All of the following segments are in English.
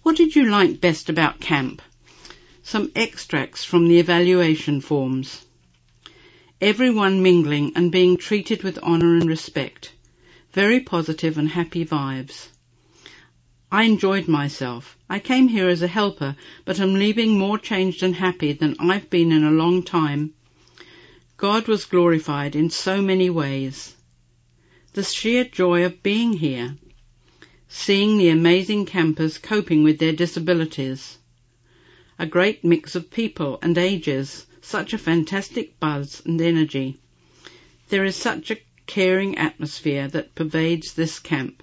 What did you like best about camp? Some extracts from the evaluation forms. Everyone mingling and being treated with honour and respect. Very positive and happy vibes. I enjoyed myself. I came here as a helper, but am leaving more changed and happy than I've been in a long time. God was glorified in so many ways. The sheer joy of being here. Seeing the amazing campers coping with their disabilities. A great mix of people and ages, such a fantastic buzz and energy. There is such a caring atmosphere that pervades this camp.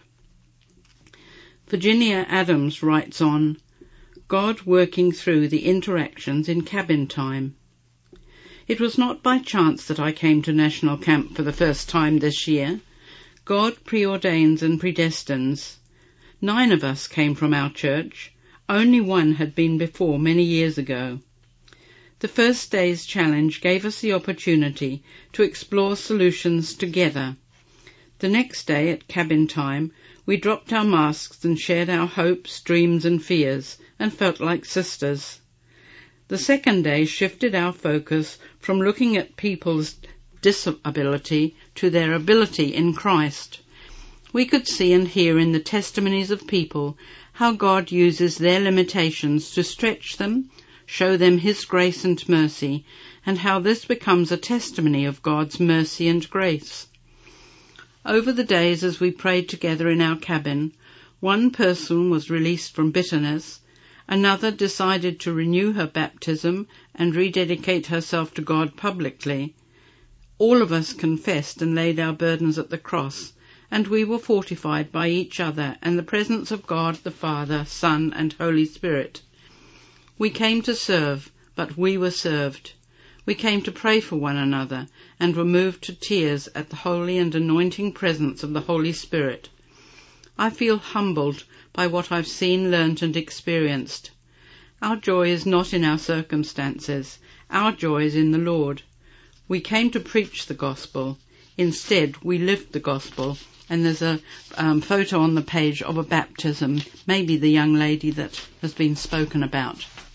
Virginia Adams writes on, God working through the interactions in cabin time. It was not by chance that I came to National Camp for the first time this year. God preordains and predestines. 9 of us came from our church. Only 1 had been before many years ago. The first day's challenge gave us the opportunity to explore solutions together. The next day at cabin time, we dropped our masks and shared our hopes, dreams and fears, and felt like sisters. The second day shifted our focus from looking at people's disability to their ability in Christ. We could see and hear in the testimonies of people how God uses their limitations to stretch them, show them His grace and mercy, and how this becomes a testimony of God's mercy and grace. Over the days as we prayed together in our cabin, 1 person was released from bitterness, another decided to renew her baptism and rededicate herself to God publicly. All of us confessed and laid our burdens at the cross, and we were fortified by each other and the presence of God the Father, Son and Holy Spirit. We came to serve, but we were served. We came to pray for one another and were moved to tears at the holy and anointing presence of the Holy Spirit. I feel humbled by what I've seen, learnt and experienced. Our joy is not in our circumstances. Our joy is in the Lord. We came to preach the gospel. Instead, we lived the gospel. And there's a photo on the page of a baptism, maybe the young lady that has been spoken about.